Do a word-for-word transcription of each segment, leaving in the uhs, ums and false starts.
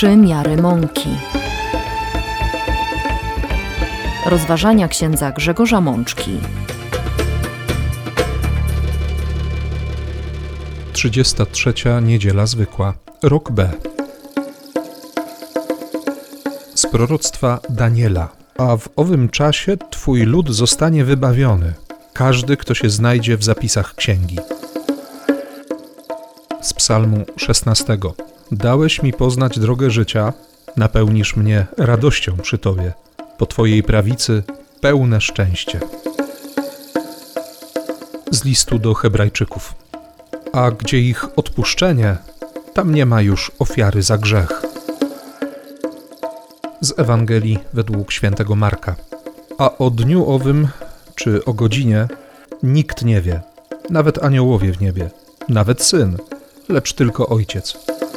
Trzy miary mąki. Rozważania księdza Grzegorza Mączki. trzydziesta trzecia niedziela zwykła, rok B. Z proroctwa Daniela. A w owym czasie Twój lud zostanie wybawiony, każdy, kto się znajdzie w zapisach księgi. Z psalmu szesnastego. Dałeś mi poznać drogę życia, napełnisz mnie radością przy Tobie. Po Twojej prawicy pełne szczęście. Z listu do Hebrajczyków. A gdzie ich odpuszczenie, tam nie ma już ofiary za grzech. Z Ewangelii według świętego Marka. A o dniu owym, czy o godzinie, nikt nie wie, nawet aniołowie w niebie, nawet Syn, lecz tylko Ojciec.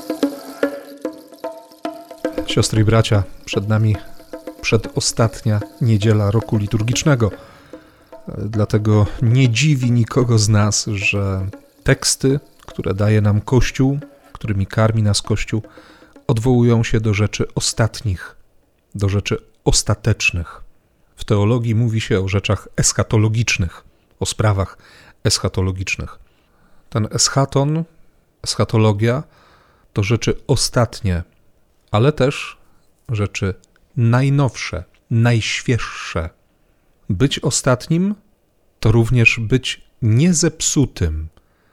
Siostry i bracia, przed nami przedostatnia niedziela roku liturgicznego. Dlatego nie dziwi nikogo z nas, że teksty, które daje nam Kościół, którymi karmi nas Kościół, odwołują się do rzeczy ostatnich, do rzeczy ostatecznych. W teologii mówi się o rzeczach eschatologicznych, o sprawach eschatologicznych. Ten eschaton, eschatologia to rzeczy ostatnie, ale też rzeczy najnowsze, najświeższe. Być ostatnim to również być niezepsutym,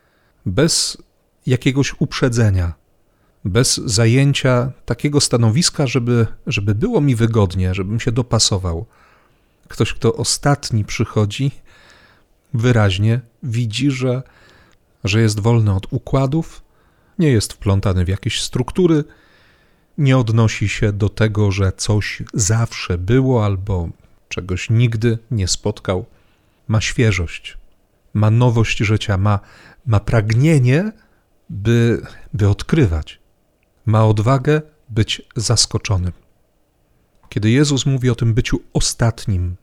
bez jakiegoś uprzedzenia, bez zajęcia takiego stanowiska, żeby, żeby było mi wygodnie, żebym się dopasował. Ktoś, kto ostatni przychodzi, wyraźnie widzi, że, że jest wolny od układów, nie jest wplątany w jakieś struktury, nie odnosi się do tego, że coś zawsze było albo czegoś nigdy nie spotkał. Ma świeżość, ma nowość życia, ma, ma pragnienie, by, by odkrywać. Ma odwagę być zaskoczonym. Kiedy Jezus mówi o tym byciu ostatnim,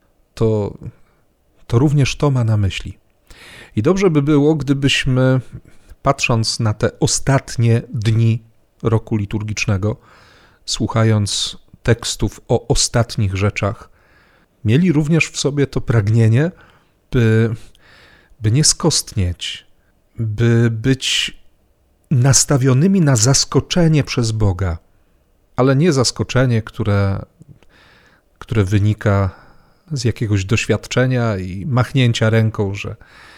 to, to również to ma na myśli. I dobrze by było, gdybyśmy, patrząc na te ostatnie dni roku liturgicznego, słuchając tekstów o ostatnich rzeczach, mieli również w sobie to pragnienie, by, by nie skostnieć, by być nastawionymi na zaskoczenie przez Boga, ale nie zaskoczenie, które, które wynika z jakiegoś doświadczenia i machnięcia ręką, że,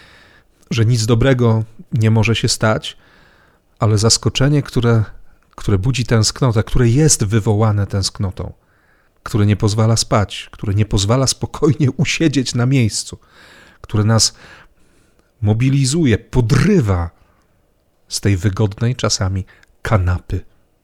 że nic dobrego nie może się stać, ale zaskoczenie, które, które budzi tęsknotę, które jest wywołane tęsknotą, które nie pozwala spać, które nie pozwala spokojnie usiedzieć na miejscu, które nas mobilizuje, podrywa z tej wygodnej czasami kanapy.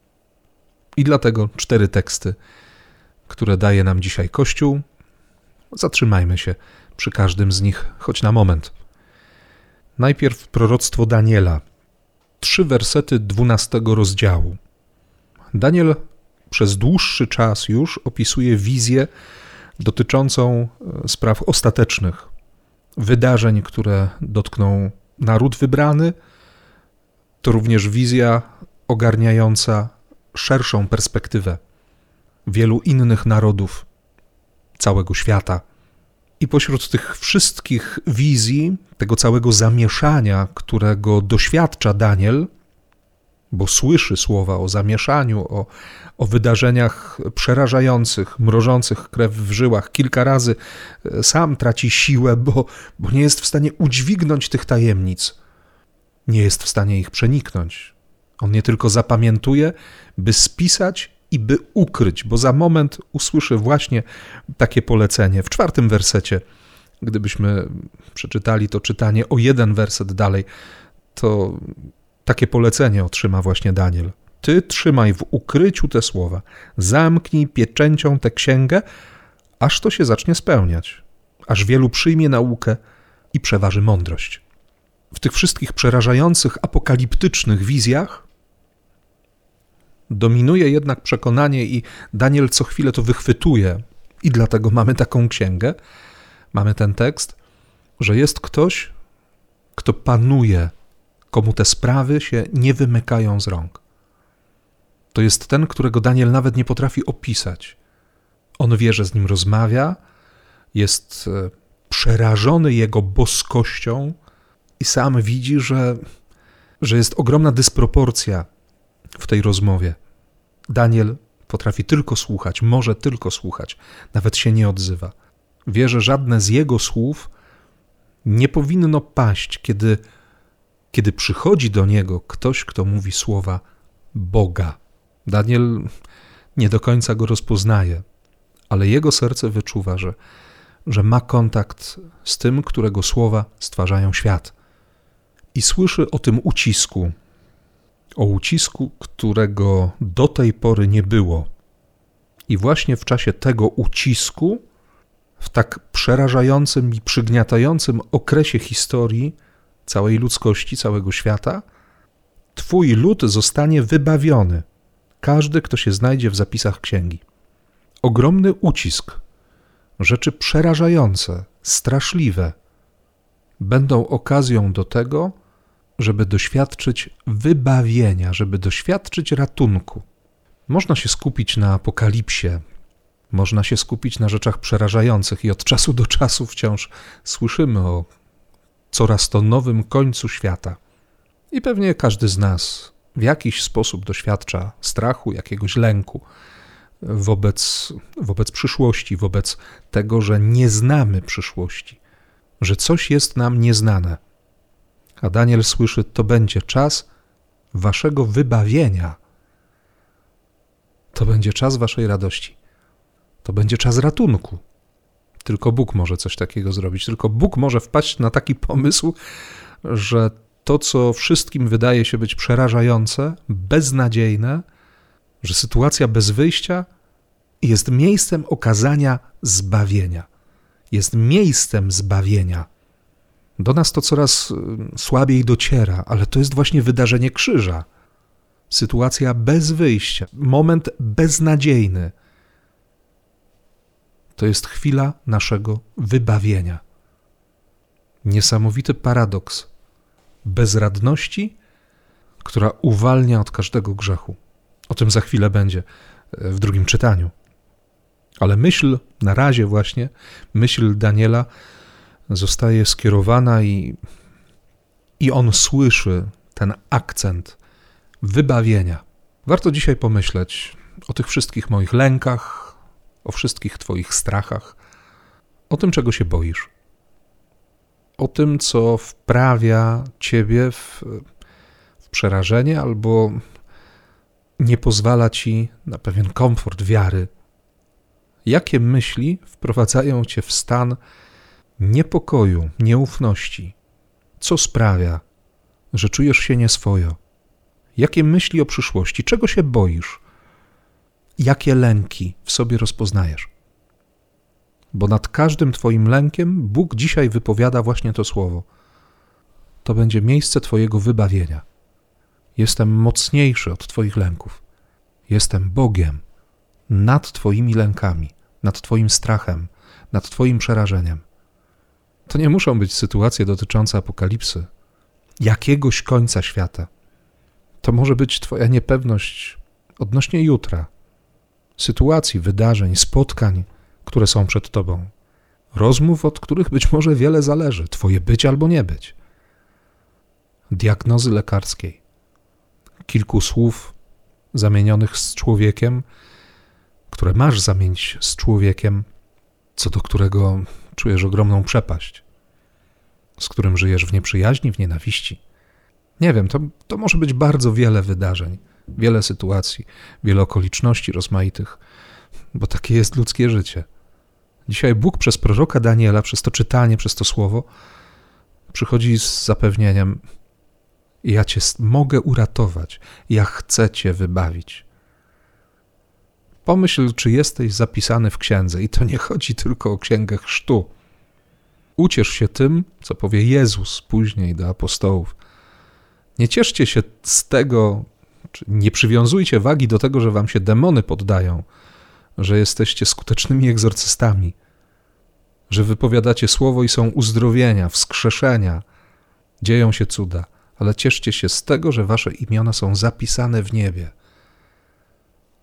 I dlatego cztery teksty, które daje nam dzisiaj Kościół. Zatrzymajmy się przy każdym z nich choć na moment. Najpierw proroctwo Daniela, trzy wersety dwunastego rozdziału. Daniel przez dłuższy czas już opisuje wizję dotyczącą spraw ostatecznych, wydarzeń, które dotkną naród wybrany. To również wizja ogarniająca szerszą perspektywę wielu innych narodów całego świata. I pośród tych wszystkich wizji, tego całego zamieszania, którego doświadcza Daniel, bo słyszy słowa o zamieszaniu, o, o wydarzeniach przerażających, mrożących krew w żyłach, kilka razy sam traci siłę, bo, bo nie jest w stanie udźwignąć tych tajemnic, nie jest w stanie ich przeniknąć. On nie tylko zapamiętuje, by spisać i by ukryć, bo za moment usłyszy właśnie takie polecenie. W czwartym wersecie, gdybyśmy przeczytali to czytanie o jeden werset dalej, to takie polecenie otrzyma właśnie Daniel. Ty trzymaj w ukryciu te słowa, zamknij pieczęcią tę księgę, aż to się zacznie spełniać, aż wielu przyjmie naukę i przeważy mądrość. W tych wszystkich przerażających, apokaliptycznych wizjach dominuje jednak przekonanie i Daniel co chwilę to wychwytuje i dlatego mamy taką księgę, mamy ten tekst, że jest ktoś, kto panuje, komu te sprawy się nie wymykają z rąk. To jest ten, którego Daniel nawet nie potrafi opisać. On wie, że z nim rozmawia, jest przerażony jego boskością i sam widzi, że, że jest ogromna dysproporcja w tej rozmowie. Daniel potrafi tylko słuchać, może tylko słuchać, nawet się nie odzywa. Wie, że żadne z jego słów nie powinno paść, kiedy, kiedy przychodzi do niego ktoś, kto mówi słowa Boga. Daniel nie do końca go rozpoznaje, ale jego serce wyczuwa, że, że ma kontakt z tym, którego słowa stwarzają świat. I słyszy o tym ucisku, o ucisku, którego do tej pory nie było. I właśnie w czasie tego ucisku, w tak przerażającym i przygniatającym okresie historii całej ludzkości, całego świata, Twój lud zostanie wybawiony. Każdy, kto się znajdzie w zapisach księgi. Ogromny ucisk, rzeczy przerażające, straszliwe, będą okazją do tego, żeby doświadczyć wybawienia, żeby doświadczyć ratunku. Można się skupić na apokalipsie, można się skupić na rzeczach przerażających i od czasu do czasu wciąż słyszymy o coraz to nowym końcu świata. I pewnie każdy z nas w jakiś sposób doświadcza strachu, jakiegoś lęku wobec, wobec przyszłości, wobec tego, że nie znamy przyszłości, że coś jest nam nieznane. A Daniel słyszy, to będzie czas waszego wybawienia. To będzie czas waszej radości. To będzie czas ratunku. Tylko Bóg może coś takiego zrobić. Tylko Bóg może wpaść na taki pomysł, że to, co wszystkim wydaje się być przerażające, beznadziejne, że sytuacja bez wyjścia jest miejscem okazania zbawienia. Jest miejscem zbawienia. Do nas to coraz słabiej dociera, ale to jest właśnie wydarzenie krzyża. Sytuacja bez wyjścia, moment beznadziejny. To jest chwila naszego wybawienia. Niesamowity paradoks bezradności, która uwalnia od każdego grzechu. O tym za chwilę będzie w drugim czytaniu. Ale myśl, na razie właśnie, myśl Daniela zostaje skierowana i, i on słyszy ten akcent wybawienia. Warto dzisiaj pomyśleć o tych wszystkich moich lękach, o wszystkich Twoich strachach, o tym, czego się boisz, o tym, co wprawia Ciebie w, w przerażenie albo nie pozwala Ci na pewien komfort wiary. Jakie myśli wprowadzają Cię w stan niepokoju, nieufności? Co sprawia, że czujesz się nieswojo? Jakie myśli o przyszłości? Czego się boisz? Jakie lęki w sobie rozpoznajesz? Bo nad każdym Twoim lękiem Bóg dzisiaj wypowiada właśnie to słowo. To będzie miejsce Twojego wybawienia. Jestem mocniejszy od Twoich lęków. Jestem Bogiem nad Twoimi lękami, nad Twoim strachem, nad Twoim przerażeniem. To nie muszą być sytuacje dotyczące apokalipsy, jakiegoś końca świata. To może być Twoja niepewność odnośnie jutra, sytuacji, wydarzeń, spotkań, które są przed Tobą, rozmów, od których być może wiele zależy, Twoje być albo nie być, diagnozy lekarskiej, kilku słów zamienionych z człowiekiem, które masz zamienić z człowiekiem, co do którego czujesz ogromną przepaść, z którym żyjesz w nieprzyjaźni, w nienawiści. Nie wiem, to, to może być bardzo wiele wydarzeń, wiele sytuacji, wiele okoliczności rozmaitych, bo takie jest ludzkie życie. Dzisiaj Bóg przez proroka Daniela, przez to czytanie, przez to słowo przychodzi z zapewnieniem: ja Cię mogę uratować, ja chcę Cię wybawić. Pomyśl, czy jesteś zapisany w księdze i to nie chodzi tylko o księgę chrztu. Uciesz się tym, co powie Jezus później do apostołów. Nie cieszcie się z tego, czy nie przywiązujcie wagi do tego, że wam się demony poddają, że jesteście skutecznymi egzorcystami, że wypowiadacie słowo i są uzdrowienia, wskrzeszenia, dzieją się cuda, ale cieszcie się z tego, że wasze imiona są zapisane w niebie.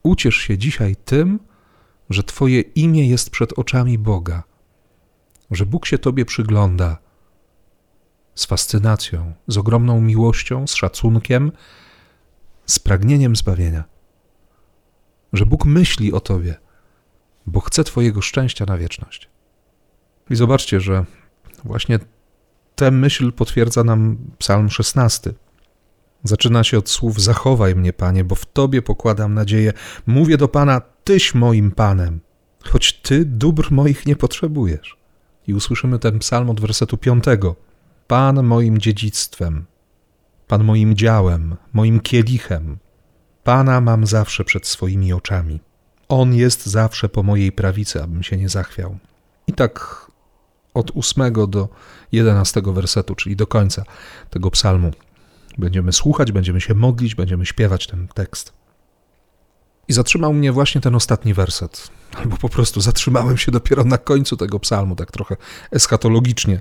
Uciesz się dzisiaj tym, że Twoje imię jest przed oczami Boga, że Bóg się Tobie przygląda z fascynacją, z ogromną miłością, z szacunkiem, z pragnieniem zbawienia. Że Bóg myśli o Tobie, bo chce Twojego szczęścia na wieczność. I zobaczcie, że właśnie tę myśl potwierdza nam Psalm szesnasty. Zaczyna się od słów: zachowaj mnie, Panie, bo w Tobie pokładam nadzieję. Mówię do Pana: Tyś moim Panem, choć Ty dóbr moich nie potrzebujesz. I usłyszymy ten psalm od wersetu piątego. Pan moim dziedzictwem, Pan moim działem, moim kielichem. Pana mam zawsze przed swoimi oczami. On jest zawsze po mojej prawicy, abym się nie zachwiał. I tak od ósmego do jedenastego wersetu, czyli do końca tego psalmu. Będziemy słuchać, będziemy się modlić, będziemy śpiewać ten tekst. I zatrzymał mnie właśnie ten ostatni werset. Albo po prostu zatrzymałem się dopiero na końcu tego psalmu, tak trochę eschatologicznie.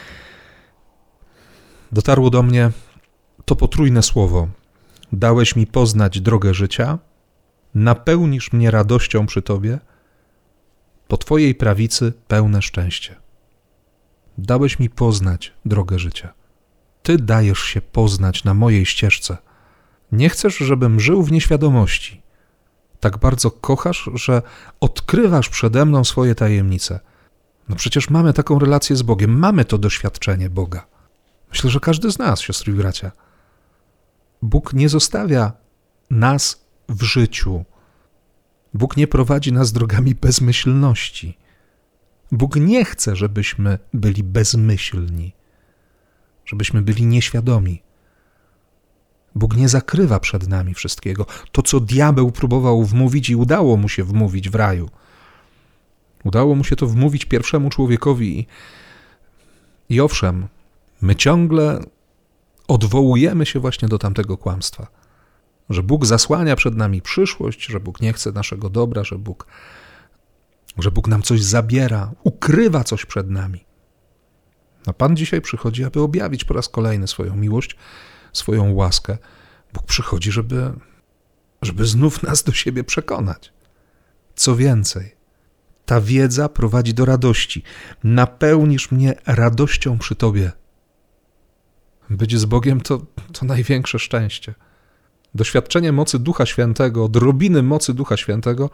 Dotarło do mnie to potrójne słowo. Dałeś mi poznać drogę życia, napełnisz mnie radością przy Tobie, po Twojej prawicy pełne szczęście. Dałeś mi poznać drogę życia. Ty dajesz się poznać na mojej ścieżce. Nie chcesz, żebym żył w nieświadomości. Tak bardzo kochasz, że odkrywasz przede mną swoje tajemnice. No przecież mamy taką relację z Bogiem, mamy to doświadczenie Boga. Myślę, że każdy z nas, siostry i bracia. Bóg nie zostawia nas w życiu. Bóg nie prowadzi nas drogami bezmyślności. Bóg nie chce, żebyśmy byli bezmyślni, żebyśmy byli nieświadomi. Bóg nie zakrywa przed nami wszystkiego. To, co diabeł próbował wmówić i udało mu się wmówić w raju. Udało mu się to wmówić pierwszemu człowiekowi. I, i owszem, my ciągle odwołujemy się właśnie do tamtego kłamstwa. Że Bóg zasłania przed nami przyszłość, że Bóg nie chce naszego dobra, że Bóg, że Bóg nam coś zabiera, ukrywa coś przed nami. A Pan dzisiaj przychodzi, aby objawić po raz kolejny swoją miłość, swoją łaskę. Bóg przychodzi, żeby, żeby znów nas do siebie przekonać. Co więcej, ta wiedza prowadzi do radości. Napełnisz mnie radością przy Tobie. Być z Bogiem to, to największe szczęście. Doświadczenie mocy Ducha Świętego, odrobiny mocy Ducha Świętego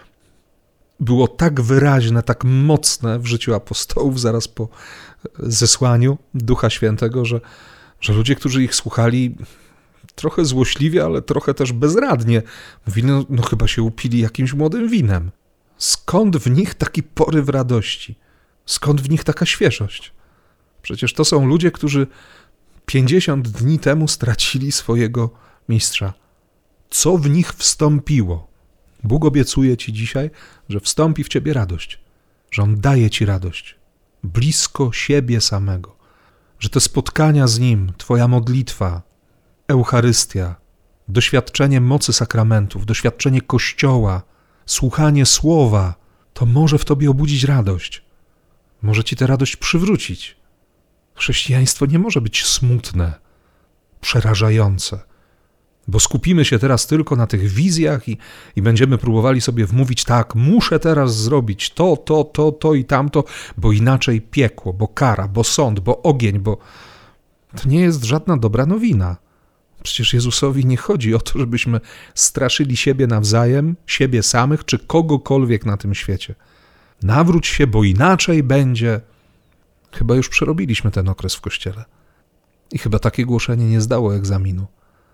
było tak wyraźne, tak mocne w życiu apostołów zaraz po zesłaniu Ducha Świętego, że, że ludzie, którzy ich słuchali, trochę złośliwie, ale trochę też bezradnie, mówili, no, no chyba się upili jakimś młodym winem. Skąd w nich taki poryw radości? Skąd w nich taka świeżość? Przecież to są ludzie, którzy pięćdziesiąt dni temu stracili swojego mistrza. Co w nich wstąpiło? Bóg obiecuje Ci dzisiaj, że wstąpi w Ciebie radość, że On daje Ci radość blisko siebie samego, że te spotkania z Nim, Twoja modlitwa, Eucharystia, doświadczenie mocy sakramentów, doświadczenie Kościoła, słuchanie Słowa, to może w Tobie obudzić radość, może Ci tę radość przywrócić. Chrześcijaństwo nie może być smutne, przerażające, bo skupimy się teraz tylko na tych wizjach i, i będziemy próbowali sobie wmówić, tak, muszę teraz zrobić to, to, to, to i tamto, bo inaczej piekło, bo kara, bo sąd, bo ogień, bo to nie jest żadna dobra nowina. Przecież Jezusowi nie chodzi o to, żebyśmy straszyli siebie nawzajem, siebie samych, czy kogokolwiek na tym świecie. Nawróć się, bo inaczej będzie. Chyba już przerobiliśmy ten okres w Kościele. I chyba takie głoszenie nie zdało egzaminu.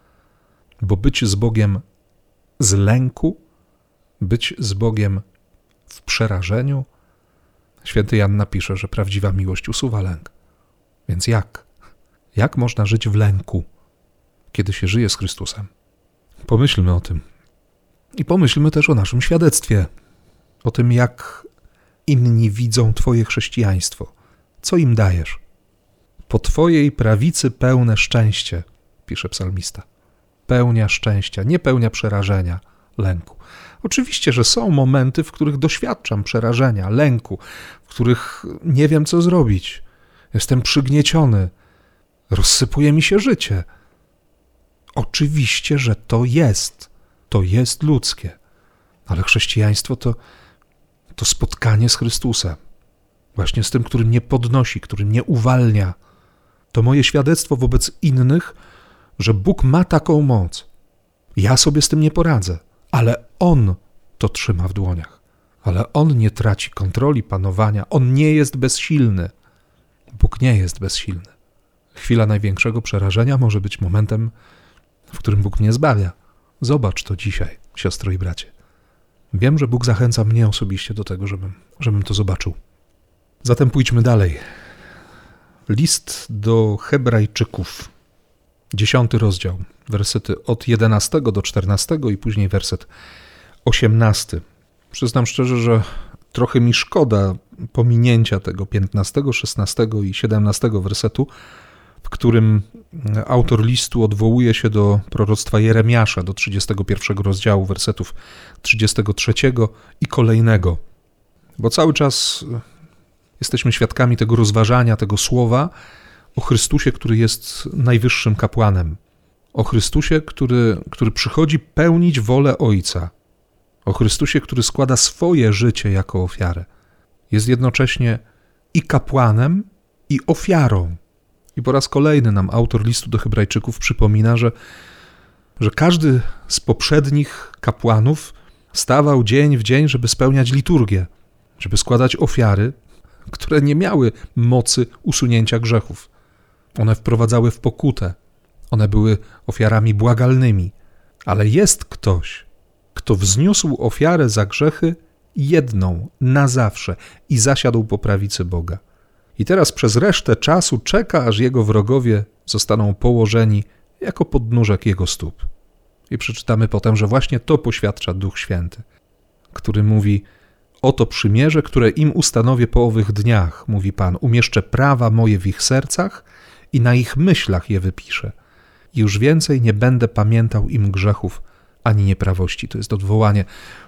Bo być z Bogiem z lęku, być z Bogiem w przerażeniu, święty Jan napisze, że prawdziwa miłość usuwa lęk. Więc jak? Jak można żyć w lęku, kiedy się żyje z Chrystusem? Pomyślmy o tym. I pomyślmy też o naszym świadectwie. O tym, jak inni widzą Twoje chrześcijaństwo. Co im dajesz? Po Twojej prawicy pełne szczęście, pisze psalmista. Pełnia szczęścia, nie pełnia przerażenia, lęku. Oczywiście, że są momenty, w których doświadczam przerażenia, lęku, w których nie wiem, co zrobić. Jestem przygnieciony, rozsypuje mi się życie. Oczywiście, że to jest, to jest ludzkie. Ale chrześcijaństwo to, to spotkanie z Chrystusem. Właśnie z tym, który mnie podnosi, który mnie uwalnia. To moje świadectwo wobec innych, że Bóg ma taką moc. Ja sobie z tym nie poradzę, ale On to trzyma w dłoniach. Ale On nie traci kontroli, panowania. On nie jest bezsilny. Bóg nie jest bezsilny. Chwila największego przerażenia może być momentem, w którym Bóg mnie zbawia. Zobacz to dzisiaj, siostro i bracie. Wiem, że Bóg zachęca mnie osobiście do tego, żebym, żebym to zobaczył. Zatem pójdźmy dalej. List do Hebrajczyków, dziesiąty rozdział, wersety od jedenastego do czternastego i później werset osiemnasty. Przyznam szczerze, że trochę mi szkoda pominięcia tego piętnastego, szesnastego i siedemnastego wersetu, w którym autor listu odwołuje się do proroctwa Jeremiasza, do trzydziestego pierwszego rozdziału, wersetów trzydziestego trzeciego i kolejnego. Bo cały czas jesteśmy świadkami tego rozważania, tego słowa o Chrystusie, który jest najwyższym kapłanem. O Chrystusie, który, który przychodzi pełnić wolę Ojca. O Chrystusie, który składa swoje życie jako ofiarę. Jest jednocześnie i kapłanem, i ofiarą. I po raz kolejny nam autor listu do Hebrajczyków przypomina, że, że każdy z poprzednich kapłanów stawał dzień w dzień, żeby spełniać liturgię, żeby składać ofiary, które nie miały mocy usunięcia grzechów. One wprowadzały w pokutę. One były ofiarami błagalnymi. Ale jest ktoś, kto wzniósł ofiarę za grzechy jedną, na zawsze i zasiadł po prawicy Boga. I teraz przez resztę czasu czeka, aż jego wrogowie zostaną położeni jako podnóżek jego stóp. I przeczytamy potem, że właśnie to poświadcza Duch Święty, który mówi: oto przymierze, które im ustanowię po owych dniach, mówi Pan, umieszczę prawa moje w ich sercach i na ich myślach je wypiszę. I już więcej nie będę pamiętał im grzechów ani nieprawości. To jest odwołanie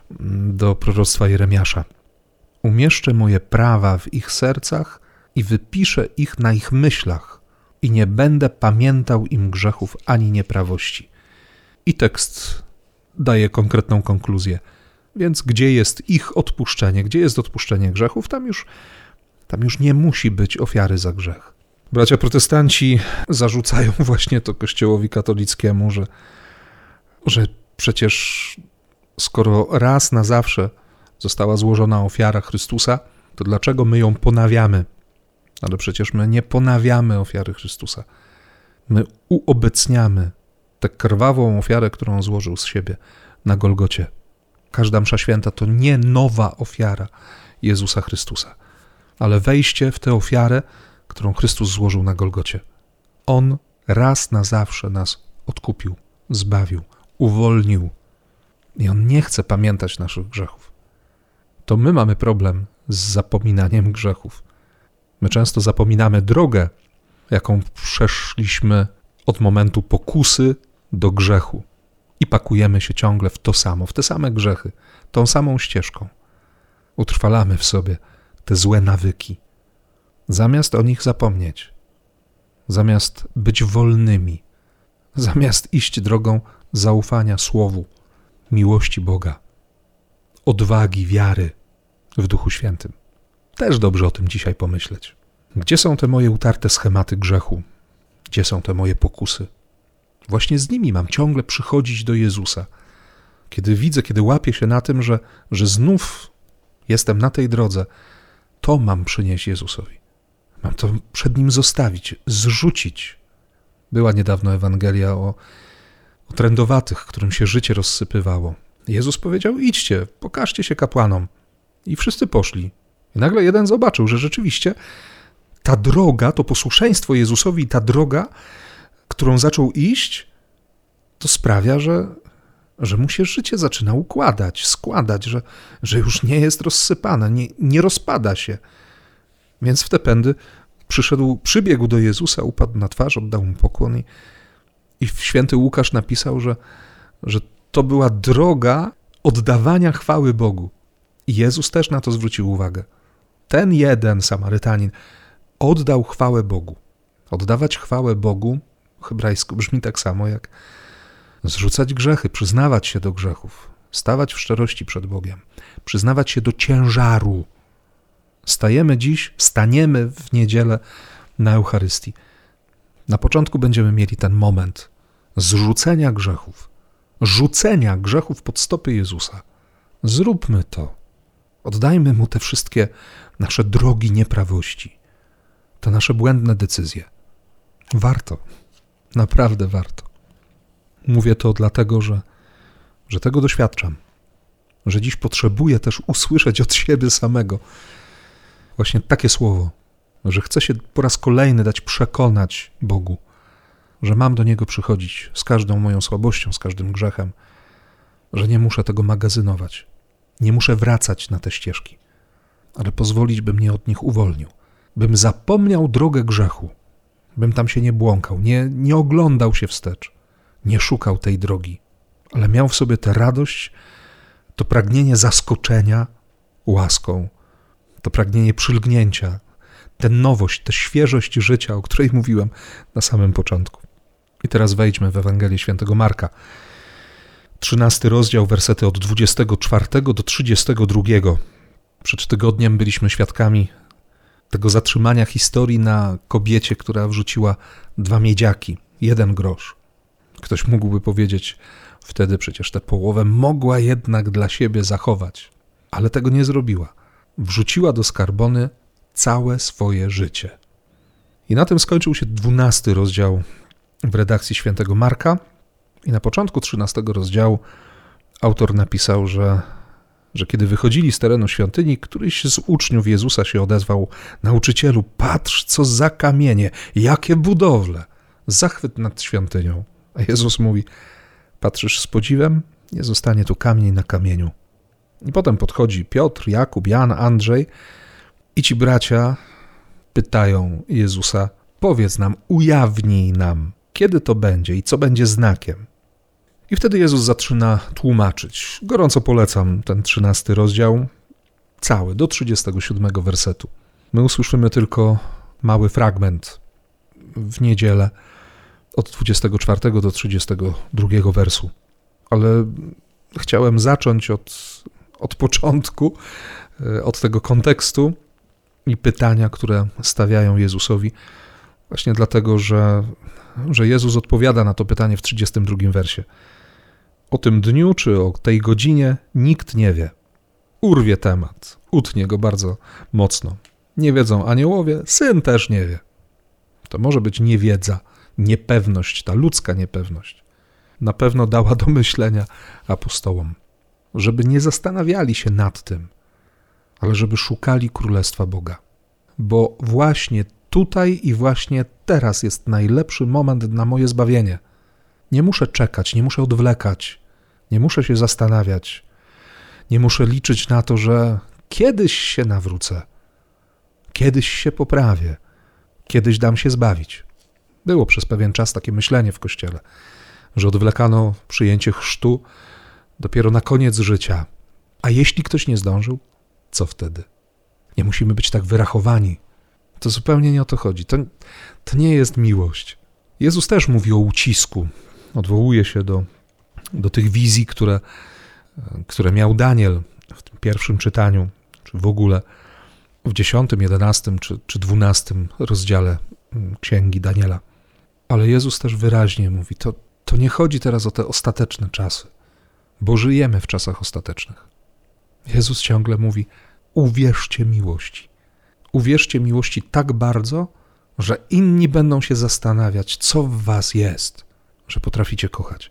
do proroctwa Jeremiasza. Umieszczę moje prawa w ich sercach i wypiszę ich na ich myślach i nie będę pamiętał im grzechów ani nieprawości. I tekst daje konkretną konkluzję. Więc gdzie jest ich odpuszczenie, gdzie jest odpuszczenie grzechów, tam już, tam już nie musi być ofiary za grzech. Bracia protestanci zarzucają właśnie to Kościołowi katolickiemu, że, że przecież skoro raz na zawsze została złożona ofiara Chrystusa, to dlaczego my ją ponawiamy? Ale przecież my nie ponawiamy ofiary Chrystusa. My uobecniamy tę krwawą ofiarę, którą złożył z siebie na Golgocie. Każda msza święta to nie nowa ofiara Jezusa Chrystusa, ale wejście w tę ofiarę, którą Chrystus złożył na Golgocie. On raz na zawsze nas odkupił, zbawił, uwolnił. I On nie chce pamiętać naszych grzechów. To my mamy problem z zapominaniem grzechów. My często zapominamy drogę, jaką przeszliśmy od momentu pokusy do grzechu i pakujemy się ciągle w to samo, w te same grzechy, tą samą ścieżką. Utrwalamy w sobie te złe nawyki. Zamiast o nich zapomnieć, zamiast być wolnymi, zamiast iść drogą zaufania Słowu, miłości Boga, odwagi, wiary w Duchu Świętym. Też dobrze o tym dzisiaj pomyśleć. Gdzie są te moje utarte schematy grzechu? Gdzie są te moje pokusy? Właśnie z nimi mam ciągle przychodzić do Jezusa. Kiedy widzę, kiedy łapię się na tym, że, że znów jestem na tej drodze, to mam przynieść Jezusowi. Mam to przed Nim zostawić, zrzucić. Była niedawno Ewangelia o, o trędowatych, którym się życie rozsypywało. Jezus powiedział: idźcie, pokażcie się kapłanom. I wszyscy poszli. I nagle jeden zobaczył, że rzeczywiście ta droga, to posłuszeństwo Jezusowi, ta droga, którą zaczął iść, to sprawia, że, że mu się życie zaczyna układać, składać, że, że już nie jest rozsypane, nie, nie rozpada się. Więc w te pędy przyszedł, przybiegł do Jezusa, upadł na twarz, oddał mu pokłon i, i święty Łukasz napisał, że, że to była droga oddawania chwały Bogu. I Jezus też na to zwrócił uwagę. Ten jeden Samarytanin oddał chwałę Bogu. Oddawać chwałę Bogu hebrajsku brzmi tak samo jak zrzucać grzechy, przyznawać się do grzechów, stawać w szczerości przed Bogiem, przyznawać się do ciężaru. Stajemy dziś, staniemy w niedzielę na Eucharystii. Na początku będziemy mieli ten moment zrzucenia grzechów, rzucenia grzechów pod stopy Jezusa. Zróbmy to. Oddajmy Mu te wszystkie nasze drogi nieprawości, te nasze błędne decyzje. Warto, naprawdę warto. Mówię to dlatego, że, że tego doświadczam, że dziś potrzebuję też usłyszeć od siebie samego właśnie takie słowo, że chcę się po raz kolejny dać przekonać Bogu, że mam do Niego przychodzić z każdą moją słabością, z każdym grzechem, że nie muszę tego magazynować, nie muszę wracać na te ścieżki, ale pozwolić, by mnie od nich uwolnił, bym zapomniał drogę grzechu, bym tam się nie błąkał, nie, nie oglądał się wstecz, nie szukał tej drogi, ale miał w sobie tę radość, to pragnienie zaskoczenia łaską, to pragnienie przylgnięcia, tę nowość, tę świeżość życia, o której mówiłem na samym początku. I teraz wejdźmy w Ewangelię Świętego Marka. trzynasty rozdział, wersety od dwudziestego czwartego do trzydziestego drugiego. Przed tygodniem byliśmy świadkami tego zatrzymania historii na kobiecie, która wrzuciła dwa miedziaki, jeden grosz. Ktoś mógłby powiedzieć, wtedy przecież tę połowę mogła jednak dla siebie zachować, ale tego nie zrobiła. Wrzuciła do skarbony całe swoje życie. I na tym skończył się dwunasty rozdział w redakcji Świętego Marka i na początku trzynastego rozdziału autor napisał, że, że kiedy wychodzili z terenu świątyni, któryś z uczniów Jezusa się odezwał: nauczycielu, patrz, co za kamienie, jakie budowle, zachwyt nad świątynią. A Jezus mówi: patrzysz z podziwem, nie zostanie tu kamień na kamieniu. I potem podchodzi Piotr, Jakub, Jan, Andrzej i ci bracia pytają Jezusa: powiedz nam, ujawnij nam, kiedy to będzie i co będzie znakiem. I wtedy Jezus zaczyna tłumaczyć. Gorąco polecam ten trzynasty rozdział, cały, do trzydziestego siódmego wersetu. My usłyszymy tylko mały fragment w niedzielę od dwudziestego czwartego do trzydziestego drugiego wersu. Ale chciałem zacząć od, od początku, od tego kontekstu i pytania, które stawiają Jezusowi, właśnie dlatego, że, że Jezus odpowiada na to pytanie w trzydziestym drugim wersie. O tym dniu czy o tej godzinie nikt nie wie. Urwie temat, utnie go bardzo mocno. Nie wiedzą aniołowie, Syn też nie wie. To może być niewiedza, niepewność, ta ludzka niepewność. Na pewno dała do myślenia apostołom, żeby nie zastanawiali się nad tym, ale żeby szukali Królestwa Boga. Bo właśnie tutaj i właśnie teraz jest najlepszy moment na moje zbawienie. Nie muszę czekać, nie muszę odwlekać, nie muszę się zastanawiać, nie muszę liczyć na to, że kiedyś się nawrócę, kiedyś się poprawię, kiedyś dam się zbawić. Było przez pewien czas takie myślenie w Kościele, że odwlekano przyjęcie chrztu dopiero na koniec życia. A jeśli ktoś nie zdążył, co wtedy? Nie musimy być tak wyrachowani. To zupełnie nie o to chodzi. To, to nie jest miłość. Jezus też mówi o ucisku. Odwołuje się do, do tych wizji, które, które miał Daniel w tym pierwszym czytaniu, czy w ogóle w dziesiątym, jedenastym czy, czy dwunastym rozdziale Księgi Daniela. Ale Jezus też wyraźnie mówi, to, to nie chodzi teraz o te ostateczne czasy, bo żyjemy w czasach ostatecznych. Jezus ciągle mówi, uwierzcie miłości. Uwierzcie miłości tak bardzo, że inni będą się zastanawiać, co w was jest, że potraficie kochać.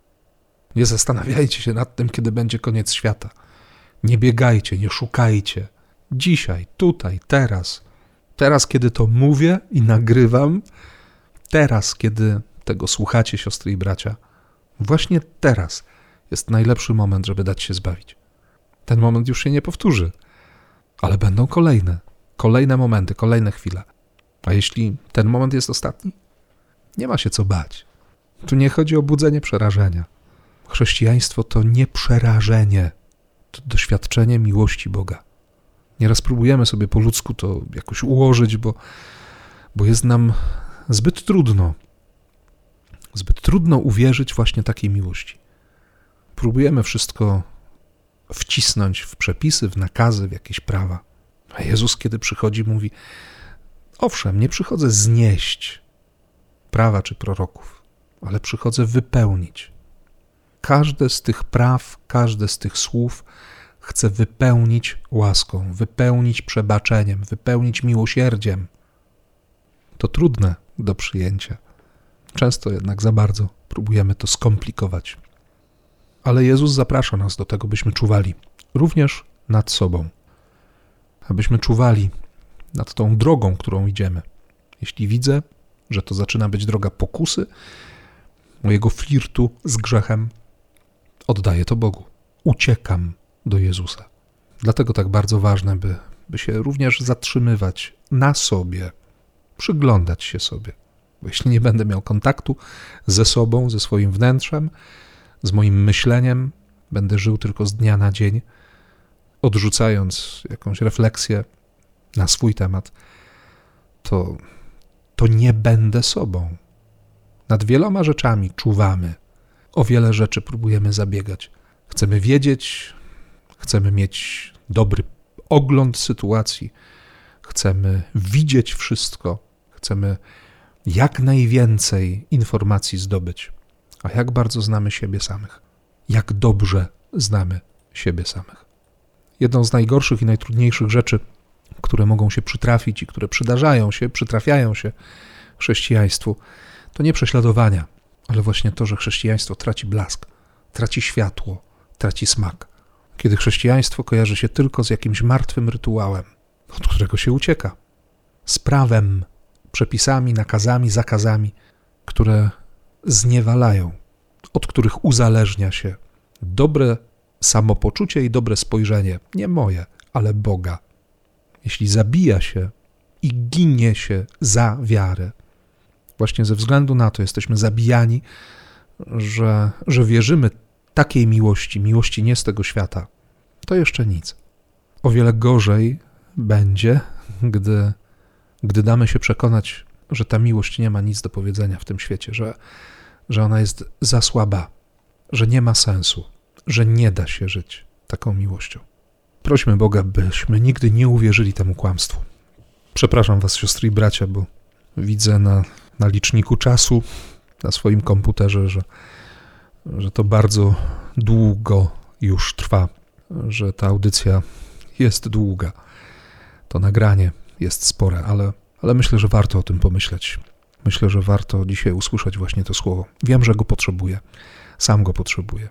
Nie zastanawiajcie się nad tym, kiedy będzie koniec świata. Nie biegajcie, nie szukajcie. Dzisiaj, tutaj, teraz. Teraz, kiedy to mówię i nagrywam, teraz, kiedy tego słuchacie, siostry i bracia, właśnie teraz jest najlepszy moment, żeby dać się zbawić. Ten moment już się nie powtórzy, ale będą kolejne, kolejne momenty, kolejne chwile. A jeśli ten moment jest ostatni, nie ma się co bać. Tu nie chodzi o budzenie przerażenia. Chrześcijaństwo to nie przerażenie, to doświadczenie miłości Boga. Nieraz próbujemy sobie po ludzku to jakoś ułożyć, bo, bo jest nam zbyt trudno. Zbyt trudno uwierzyć właśnie takiej miłości. próbujemy wszystko wcisnąć w przepisy, w nakazy, w jakieś prawa. A Jezus, kiedy przychodzi, mówi: owszem, nie przychodzę znieść prawa czy proroków, ale przychodzę wypełnić. Każde z tych praw, każde z tych słów chcę wypełnić łaską, wypełnić przebaczeniem, wypełnić miłosierdziem. To trudne do przyjęcia. Często jednak za bardzo próbujemy to skomplikować. Ale Jezus zaprasza nas do tego, byśmy czuwali również nad sobą. Abyśmy czuwali nad tą drogą, którą idziemy. Jeśli widzę, że to zaczyna być droga pokusy, mojego flirtu z grzechem, oddaję to Bogu. Uciekam do Jezusa. Dlatego tak bardzo ważne, by, by się również zatrzymywać na sobie, przyglądać się sobie. Bo jeśli nie będę miał kontaktu ze sobą, ze swoim wnętrzem, z moim myśleniem, będę żył tylko z dnia na dzień, odrzucając jakąś refleksję na swój temat, to, to nie będę sobą. Nad wieloma rzeczami czuwamy. O wiele rzeczy próbujemy zabiegać. Chcemy wiedzieć, chcemy mieć dobry ogląd sytuacji, chcemy widzieć wszystko, chcemy jak najwięcej informacji zdobyć. A jak bardzo znamy siebie samych? Jak dobrze znamy siebie samych? Jedną z najgorszych i najtrudniejszych rzeczy, które mogą się przytrafić i które przydarzają się, przytrafiają się chrześcijaństwu, to nie prześladowania, ale właśnie to, że chrześcijaństwo traci blask, traci światło, traci smak. Kiedy chrześcijaństwo kojarzy się tylko z jakimś martwym rytuałem, od którego się ucieka, z prawem, przepisami, nakazami, zakazami, które zniewalają, od których uzależnia się dobre samopoczucie i dobre spojrzenie, nie moje, ale Boga. Jeśli zabija się i ginie się za wiarę, właśnie ze względu na to jesteśmy zabijani, że, że wierzymy takiej miłości, miłości nie z tego świata, to jeszcze nic. O wiele gorzej będzie, gdy, gdy damy się przekonać, że ta miłość nie ma nic do powiedzenia w tym świecie, że, że ona jest za słaba, że nie ma sensu, że nie da się żyć taką miłością. Prośmy Boga, byśmy nigdy nie uwierzyli temu kłamstwu. Przepraszam was, siostry i bracia, bo widzę na, na liczniku czasu, na swoim komputerze, że, że to bardzo długo już trwa, że ta audycja jest długa. To nagranie jest spore, ale, ale myślę, że warto o tym pomyśleć. Myślę, że warto dzisiaj usłyszeć właśnie to słowo. Wiem, że go potrzebuję. Sam go potrzebuję.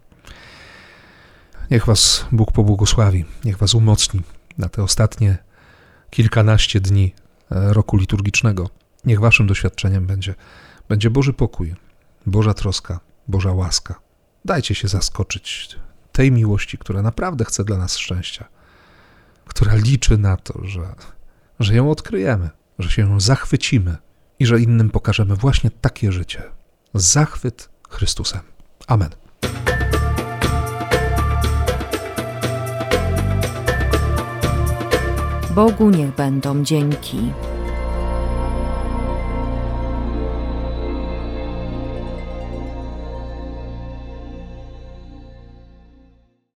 Niech was Bóg pobłogosławi, niech was umocni na te ostatnie kilkanaście dni roku liturgicznego. Niech waszym doświadczeniem będzie, będzie Boży pokój, Boża troska, Boża łaska. Dajcie się zaskoczyć tej miłości, która naprawdę chce dla nas szczęścia, która liczy na to, że, że ją odkryjemy, że się ją zachwycimy i że innym pokażemy właśnie takie życie. Zachwyt Chrystusem. Amen. Bogu niech będą dzięki.